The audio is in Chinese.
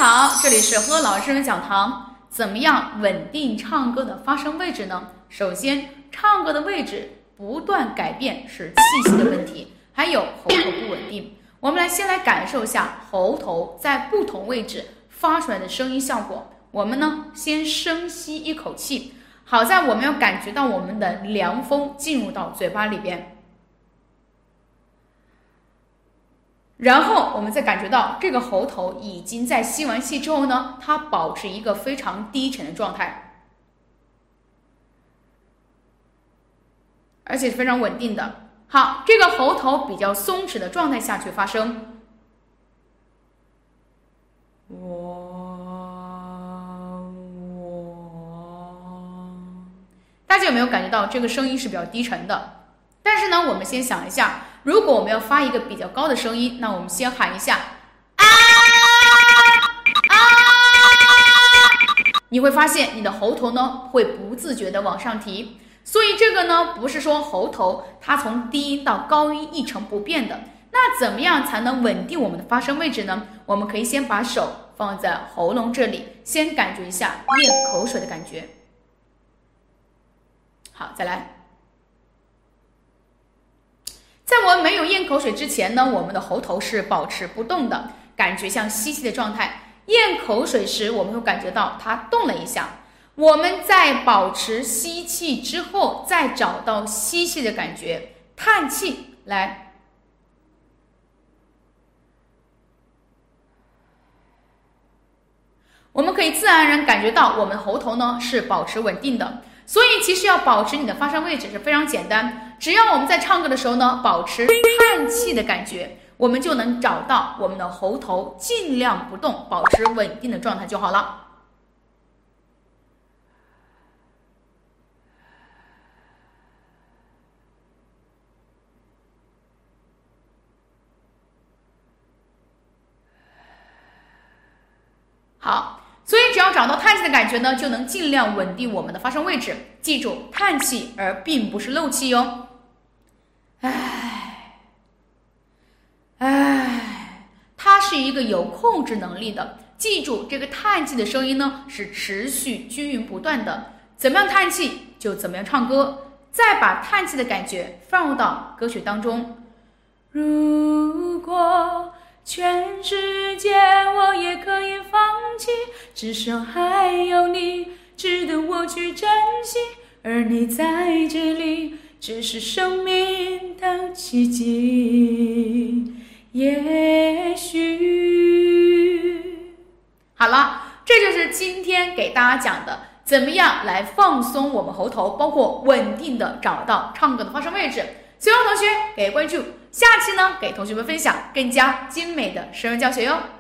好，这里是何老师的讲堂。怎么样稳定唱歌的发声位置呢？首先，唱歌的位置不断改变是气息的问题，还有喉头不稳定。我们先来感受一下喉头在不同位置发出来的声音效果。我们呢，先深吸一口气，好在我们要感觉到我们的凉风进入到嘴巴里边。然后我们再感觉到这个喉头已经在吸完气之后呢，它保持一个非常低沉的状态，而且是非常稳定的。好，这个喉头比较松弛的状态下去发声。大家有没有感觉到这个声音是比较低沉的？但是呢，我们先想一下，如果我们要发一个比较高的声音，那我们先喊一下啊啊，你会发现你的喉头呢会不自觉的往上提。所以这个呢不是说喉头它从低音到高音一成不变的。那怎么样才能稳定我们的发声位置呢？我们可以先把手放在喉咙这里，先感觉一下咽口水的感觉。好，再来。在我们没有咽口水之前呢，我们的喉头是保持不动的，感觉像吸气的状态。咽口水时，我们会感觉到它动了一下。我们在保持吸气之后，再找到吸气的感觉，叹气，来。我们可以自然而然感觉到我们喉头呢是保持稳定的。所以其实要保持你的发声位置是非常简单，只要我们在唱歌的时候呢，保持叹气的感觉，我们就能找到我们的喉头尽量不动，保持稳定的状态就好了。好。所以只要找到叹气的感觉呢，就能尽量稳定我们的发声位置。记住，叹气而并不是漏气哟。它是一个有控制能力的。记住，这个叹气的声音呢是持续均匀不断的。怎么样叹气就怎么样唱歌。再把叹气的感觉放入到歌曲当中。如果全世界我也可以放弃，至少还有你值得我去珍惜，而你在这里只是生命的奇迹。也许好了，这就是今天给大家讲的怎么样来放松我们喉头，包括稳定的找到唱歌的发声位置。喜欢同学给关注，下期呢给同学们分享更加精美的声乐教学哟。